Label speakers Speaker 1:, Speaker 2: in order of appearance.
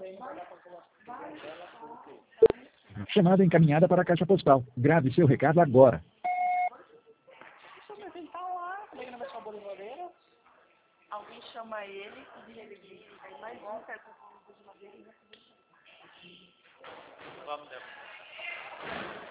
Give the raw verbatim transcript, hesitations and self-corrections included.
Speaker 1: Chamada encaminhada para a caixa postal. Grave seu recado agora.
Speaker 2: Mas ele tá lá, como é que não vai chamar o Bolivareira? Alguém chama ele e ele diz, aí mais um pega o de madeira e vai subir. Vamos, Débora.